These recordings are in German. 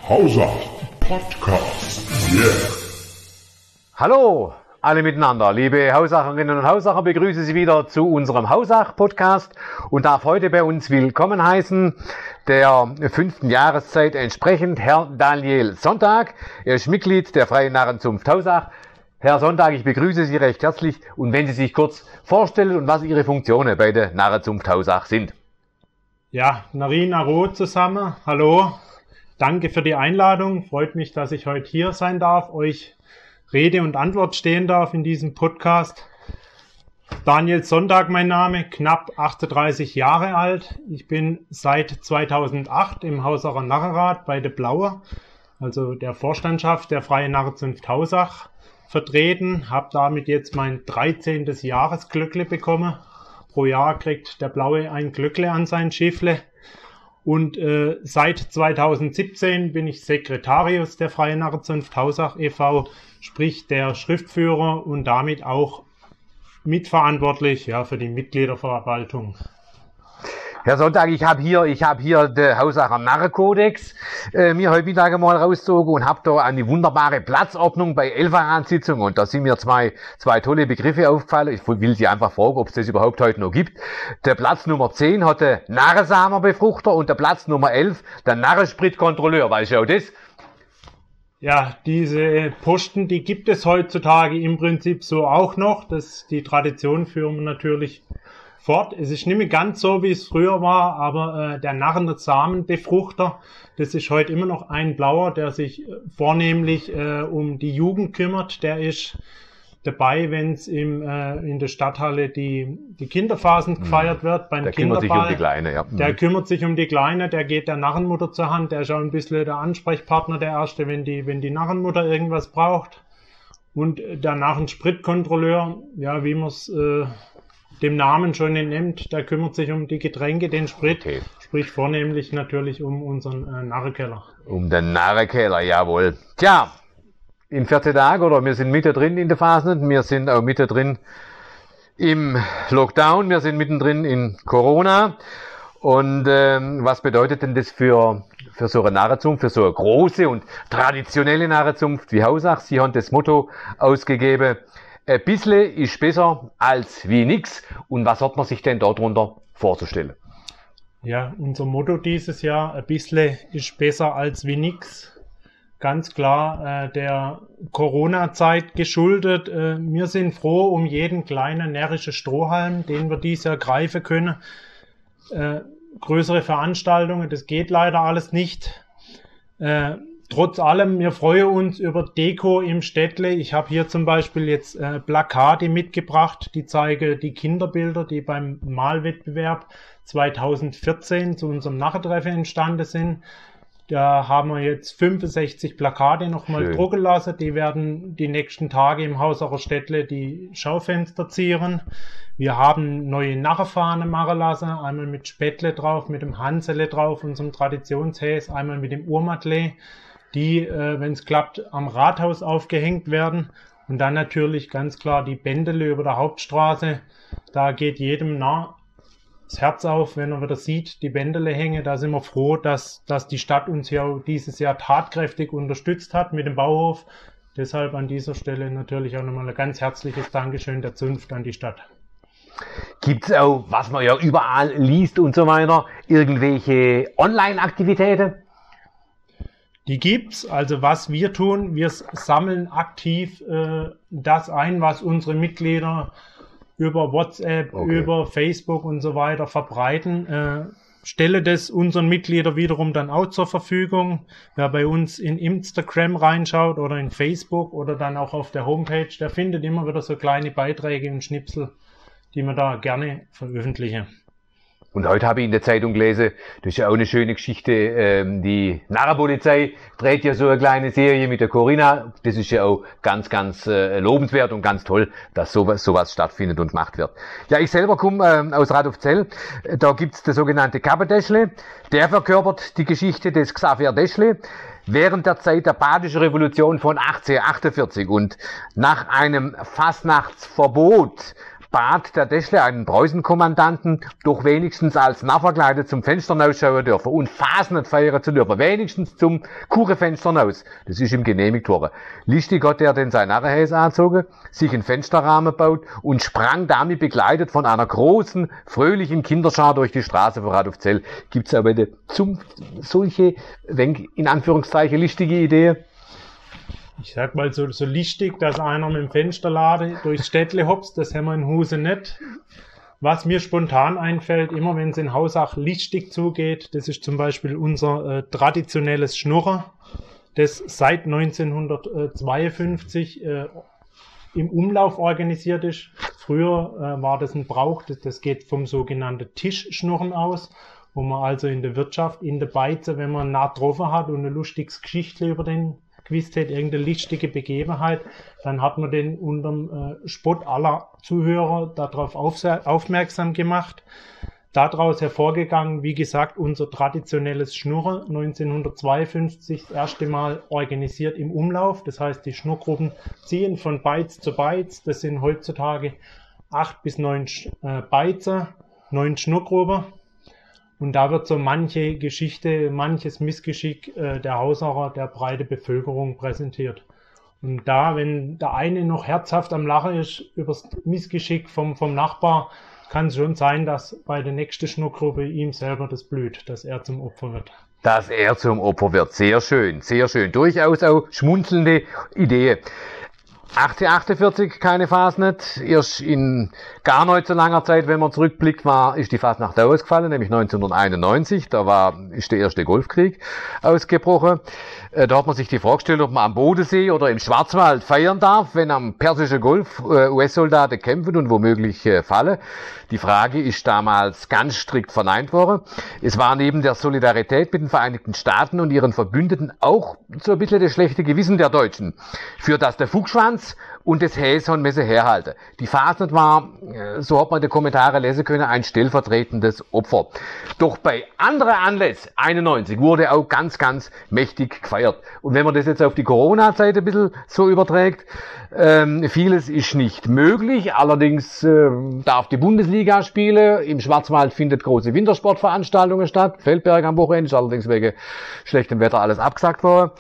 Hausach Podcast. Yeah. Hallo alle miteinander, liebe Hausacherinnen und Hausacher, begrüße Sie wieder zu unserem Hausach Podcast und darf heute bei uns willkommen heißen, der 5. Jahreszeit entsprechend, Herr Daniel Sonntag. Er ist Mitglied der Freien Narrenzunft Hausach. Herr Sonntag, ich begrüße Sie recht herzlich und wenn Sie sich kurz vorstellen und was Ihre Funktionen bei der Narrenzunft Hausach sind. Ja, Narina Roth zusammen, hallo, danke für die Einladung, freut mich, dass ich heute hier sein darf, euch Rede und Antwort stehen darf in diesem Podcast. Daniel Sonntag mein Name, knapp 38 Jahre alt. Ich bin seit 2008 im Hausacher Narrenrat bei der Blaue, also der Vorstandschaft der Freien Narrenzunft Hausach, vertreten. Habe damit jetzt mein 13. Jahresglöckle bekommen. Pro Jahr kriegt der Blaue ein Glöckle an sein Schiffle. Und seit 2017 bin ich Sekretarius der Freien Narrenzunft Hausach e.V., sprich der Schriftführer und damit auch mitverantwortlich für die Mitgliederverwaltung. Herr Sonntag, ich habe hier den Hausacher Narrenkodex mir heute Mittag einmal rausgezogen und habe da eine wunderbare Platzordnung bei Elferratssitzungen und da sind mir zwei tolle Begriffe aufgefallen. Ich will Sie einfach fragen, ob es das überhaupt heute noch gibt. Der Platz Nummer 10 hat der Narrensamerbefruchter und der Platz Nummer 11 der Narrenspritkontrolleur. Weißt du auch das? Ja, diese Posten, die gibt es heutzutage im Prinzip so auch noch. Die Tradition führen wir natürlich fort. Es ist nicht mehr ganz so, wie es früher war, aber der Narrensamenbefruchter, das ist heute immer noch ein Blauer, der sich vornehmlich um die Jugend kümmert. Der ist dabei, wenn es in der Stadthalle die Kinderphasen gefeiert wird, beim Kinderball. Der kümmert sich um die Kleine, ja. Der kümmert sich um die Kleine, der geht der Narrenmutter zur Hand, der ist auch ein bisschen der Ansprechpartner, der Erste, wenn die Narrenmutter irgendwas braucht. Und der Narrenspritkontrolleur, ja, wie man es dem Namen schon entnimmt, der kümmert sich um die Getränke, den Sprit, sprich vornehmlich natürlich um unseren Narrenkeller. Um den Narrenkeller, jawohl. Tja, in 14 Tagen, oder wir sind mittendrin in der Phase, wir sind auch mittendrin im Lockdown, wir sind mittendrin in Corona. Und was bedeutet denn das für so eine Narrenzunft, für so eine große und traditionelle Narrenzunft wie Hausach? Sie haben das Motto ausgegeben, ein bisschen ist besser als wie nix. Und was hat man sich denn darunter vorzustellen? Ja, unser Motto dieses Jahr, ein bisschen ist besser als wie nix. Ganz klar der Corona-Zeit geschuldet. Wir sind froh um jeden kleinen närrischen Strohhalm, den wir dieses Jahr greifen können. Größere Veranstaltungen, das geht leider alles nicht. Trotz allem, wir freuen uns über Deko im Städtle. Ich habe hier zum Beispiel jetzt Plakate mitgebracht, die zeigen die Kinderbilder, die beim Malwettbewerb 2014 zu unserem Narrentreffen entstanden sind. Da haben wir jetzt 65 Plakate nochmal drucken lassen. Die werden die nächsten Tage im Hausacher Städtle die Schaufenster zieren. Wir haben neue Narrenfahnen machen lassen. Einmal mit Spätle drauf, mit dem Hansele drauf, unserem Traditionshäs, einmal mit dem Urmatle, die, wenn es klappt, am Rathaus aufgehängt werden. Und dann natürlich ganz klar die Bändele über der Hauptstraße. Da geht jedem das Herz auf, wenn er wieder sieht, die Bändele hängen. Da sind wir froh, dass die Stadt uns ja dieses Jahr tatkräftig unterstützt hat mit dem Bauhof. Deshalb an dieser Stelle natürlich auch nochmal ein ganz herzliches Dankeschön der Zunft an die Stadt. Gibt's auch, was man ja überall liest und so weiter, irgendwelche Online-Aktivitäten? Die gibt's. Also was wir tun, wir sammeln aktiv das ein, was unsere Mitglieder über WhatsApp, über Facebook und so weiter verbreiten. Stelle das unseren Mitgliedern wiederum dann auch zur Verfügung. Wer bei uns in Instagram reinschaut oder in Facebook oder dann auch auf der Homepage, der findet immer wieder so kleine Beiträge und Schnipsel, die wir da gerne veröffentlichen. Und heute habe ich in der Zeitung gelesen, das ist ja auch eine schöne Geschichte, die Narrenpolizei dreht ja so eine kleine Serie mit der Corinna. Das ist ja auch ganz, ganz lobenswert und ganz toll, dass sowas stattfindet und gemacht wird. Ja, ich selber komme aus Radolfzell. Da gibt's der sogenannte Kappedeschle. Der verkörpert die Geschichte des Xaver Deschle während der Zeit der Badischen Revolution von 1848. Und nach einem Fastnachtsverbot bat der Deschle einen Preußenkommandanten, doch wenigstens als Narr verkleidet zum Fenster rausschauen dürfen und Fasnet feiern zu dürfen, wenigstens zum Kuchenfenster raus. Das ist ihm genehmigt worden. Listig hat er denn sein Narrenhäs angezogen, sich einen Fensterrahmen baut und sprang damit begleitet von einer großen, fröhlichen Kinderschar durch die Straße vor Radolfzell. Gibt's aber solche, in Anführungszeichen, listige Ideen? Ich sag mal so listig, dass einer mit dem Fensterladen durchs Städtle hopst, das haben wir in Huse nicht. Was mir spontan einfällt, immer wenn es in Hausach listig zugeht, das ist zum Beispiel unser traditionelles Schnurren, das seit 1952 im Umlauf organisiert ist. Früher war das ein Brauch, das geht vom sogenannten Tischschnurren aus, wo man also in der Wirtschaft, in der Beize, wenn man nah getroffen hat und ein lustiges Geschichtle über den gewusst hätte, irgendeine listige Begebenheit, dann hat man den unterm Spott aller Zuhörer darauf aufmerksam gemacht. Daraus hervorgegangen, wie gesagt, unser traditionelles Schnurren, 1952 das erste Mal organisiert im Umlauf. Das heißt, die Schnurrgruppen ziehen von Beiz zu Beiz. Das sind heutzutage 8 bis 9 Beizer, 9 Schnurrgruppen. Und da wird so manche Geschichte, manches Missgeschick der Hausacher, der breite Bevölkerung präsentiert. Und da, wenn der eine noch herzhaft am Lachen ist über das Missgeschick vom Nachbar, kann es schon sein, dass bei der nächsten Schnurrgruppe ihm selber das blüht, dass er zum Opfer wird. Dass er zum Opfer wird. Sehr schön, sehr schön. Durchaus auch schmunzelnde Idee. 1848 keine Fasnacht. Erst in gar nicht so langer Zeit, wenn man zurückblickt, ist die Fasnacht ausgefallen, nämlich 1991. Da ist der erste Golfkrieg ausgebrochen. Da hat man sich die Frage gestellt, ob man am Bodensee oder im Schwarzwald feiern darf, wenn am Persischen Golf US-Soldaten kämpfen und womöglich fallen. Die Frage ist damals ganz strikt verneint worden. Es war neben der Solidarität mit den Vereinigten Staaten und ihren Verbündeten auch so ein bisschen das schlechte Gewissen der Deutschen, für das der Fuchsschwanz und das Häschen müssen herhalten. Die Fasnacht war, so hat man in den Kommentaren lesen können, ein stellvertretendes Opfer. Doch bei anderen Anlässen, 91, wurde auch ganz, ganz mächtig gefeiert. Und wenn man das jetzt auf die Corona-Zeit ein bisschen so überträgt, vieles ist nicht möglich. Allerdings darf die Bundesliga spielen. Im Schwarzwald findet große Wintersportveranstaltungen statt. Feldberg am Wochenende ist allerdings wegen schlechtem Wetter alles abgesagt worden.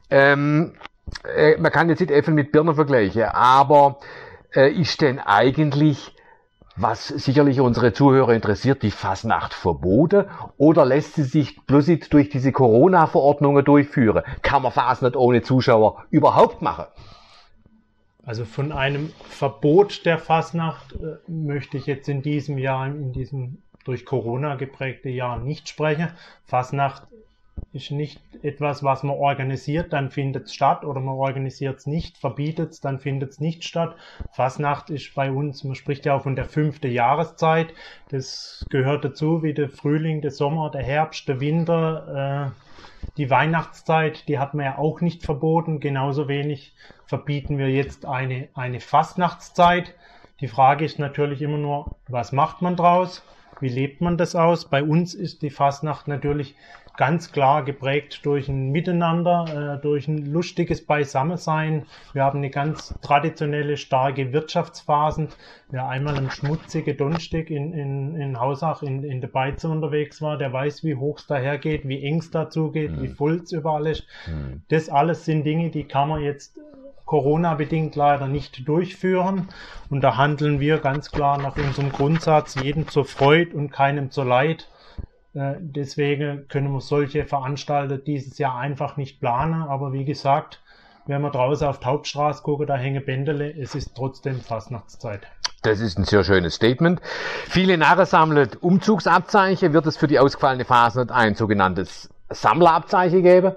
Man kann jetzt nicht Äpfel mit Birnen vergleichen, aber ist denn eigentlich, was sicherlich unsere Zuhörer interessiert, die Fasnacht verboten oder lässt sie sich bloß nicht durch diese Corona-Verordnungen durchführen? Kann man Fasnacht ohne Zuschauer überhaupt machen? Also von einem Verbot der Fasnacht möchte ich jetzt in diesem Jahr, in diesem durch Corona geprägte Jahr nicht sprechen. Fasnacht ist nicht etwas, was man organisiert, dann findet es statt, oder man organisiert es nicht, verbietet es, dann findet es nicht statt. Fasnacht ist bei uns, man spricht ja auch von der 5. Jahreszeit, das gehört dazu wie der Frühling, der Sommer, der Herbst, der Winter, die Weihnachtszeit, die hat man ja auch nicht verboten, genauso wenig verbieten wir jetzt eine Fastnachtszeit. Die Frage ist natürlich immer nur, was macht man draus? Wie lebt man das aus? Bei uns ist die Fastnacht natürlich ganz klar geprägt durch ein Miteinander, durch ein lustiges Beisammensein. Wir haben eine ganz traditionelle, starke Wirtschaftsphase. Wer einmal am schmutzigen Donnerstag in Hausach in der Beize unterwegs war, der weiß, wie hoch es dahergeht, wie eng es dazu geht, wie voll es überall ist. Das alles sind Dinge, die kann man jetzt Corona-bedingt leider nicht durchführen. Und da handeln wir ganz klar nach unserem Grundsatz, jedem zur Freude und keinem zur Leid. Deswegen können wir solche Veranstaltungen dieses Jahr einfach nicht planen. Aber wie gesagt, wenn wir draußen auf die Hauptstraße gucken, da hängen Bändele, es ist trotzdem Fastnachtszeit. Das ist ein sehr schönes Statement. Viele Narren sammeln Umzugsabzeichen. Wird es für die ausgefallene Fasnacht ein sogenanntes Sammlerabzeichen geben?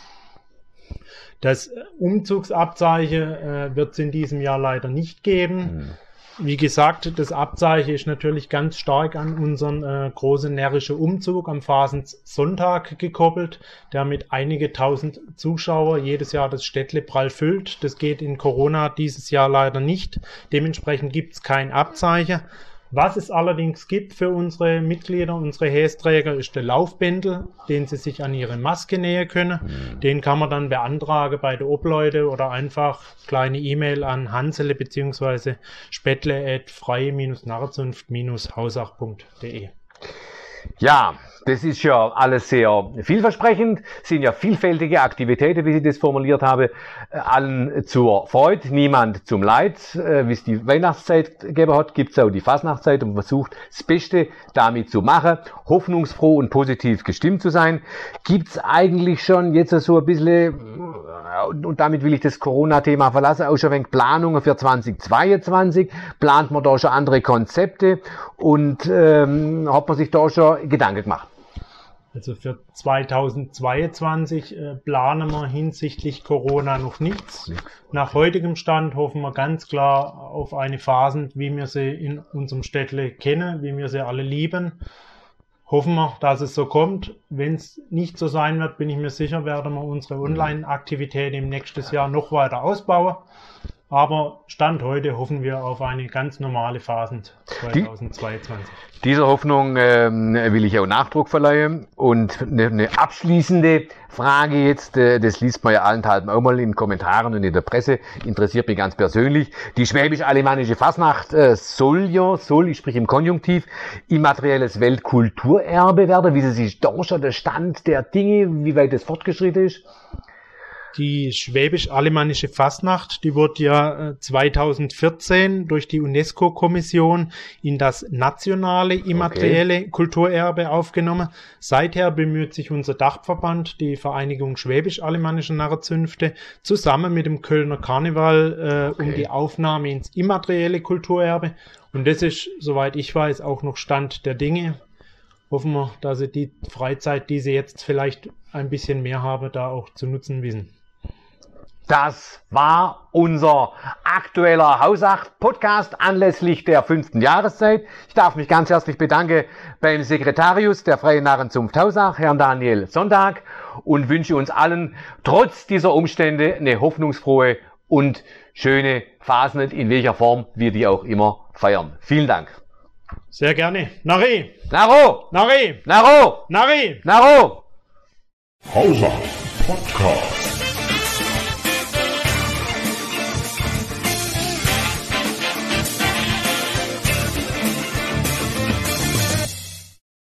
Das Umzugsabzeichen wird es in diesem Jahr leider nicht geben. Wie gesagt, das Abzeichen ist natürlich ganz stark an unseren großen närrischen Umzug am Fasensonntag gekoppelt, der mit einige tausend Zuschauer jedes Jahr das Städtle prall füllt. Das geht in Corona dieses Jahr leider nicht. Dementsprechend gibt es kein Abzeichen. Was es allerdings gibt für unsere Mitglieder, unsere Hästräger, ist der Laufbändel, den sie sich an ihre Maske nähen können. Den kann man dann beantragen bei der Obleute oder einfach kleine E-Mail an hansele bzw. spettle@freie-narrenzunft-hausach.de. Ja, das ist ja alles sehr vielversprechend, sind ja vielfältige Aktivitäten, wie ich das formuliert habe, allen zur Freude, niemand zum Leid. Wie es die Weihnachtszeit gegeben hat, gibt es auch die Fasnachtszeit und man versucht, das Beste damit zu machen, hoffnungsfroh und positiv gestimmt zu sein. Gibt es eigentlich schon jetzt so ein bisschen, und damit will ich das Corona-Thema verlassen, auch schon ein wenig Planungen für 2022? Plant man da schon andere Konzepte und hat man sich da schon Gedanken gemacht? Also für 2022 planen wir hinsichtlich Corona noch nichts. Nach heutigem Stand hoffen wir ganz klar auf eine Phase, wie wir sie in unserem Städtle kennen, wie wir sie alle lieben. Hoffen wir, dass es so kommt. Wenn es nicht so sein wird, bin ich mir sicher, werden wir unsere Online-Aktivität im nächsten Jahr noch weiter ausbauen. Aber Stand heute hoffen wir auf eine ganz normale Phase 2022. Dieser Hoffnung will ich auch Nachdruck verleihen. Und eine abschließende Frage jetzt, das liest man ja allenthalben auch mal in Kommentaren und in der Presse, interessiert mich ganz persönlich. Die schwäbisch-alemannische Fasnacht soll, ich spreche im Konjunktiv, immaterielles Weltkulturerbe werden. Wie sich da schon der Stand der Dinge, wie weit das fortgeschritten ist? Die schwäbisch-alemannische Fasnacht, die wurde ja 2014 durch die UNESCO-Kommission in das nationale immaterielle Kulturerbe aufgenommen. Seither bemüht sich unser Dachverband, die Vereinigung schwäbisch-alemannischer Narrenzünfte, zusammen mit dem Kölner Karneval um die Aufnahme ins immaterielle Kulturerbe. Und das ist, soweit ich weiß, auch noch Stand der Dinge. Hoffen wir, dass sie die Freizeit, die sie jetzt vielleicht ein bisschen mehr haben, da auch zu nutzen wissen. Das war unser aktueller Hausach-Podcast anlässlich der 5. Jahreszeit. Ich darf mich ganz herzlich bedanken beim Sekretarius der Freien Narrenzunft Hausach, Herrn Daniel Sonntag, und wünsche uns allen trotz dieser Umstände eine hoffnungsfrohe und schöne Phasen, in welcher Form wir die auch immer feiern. Vielen Dank. Sehr gerne. Nari! Naro! Nari! Naro! Nari! Naro! Hausach Podcast.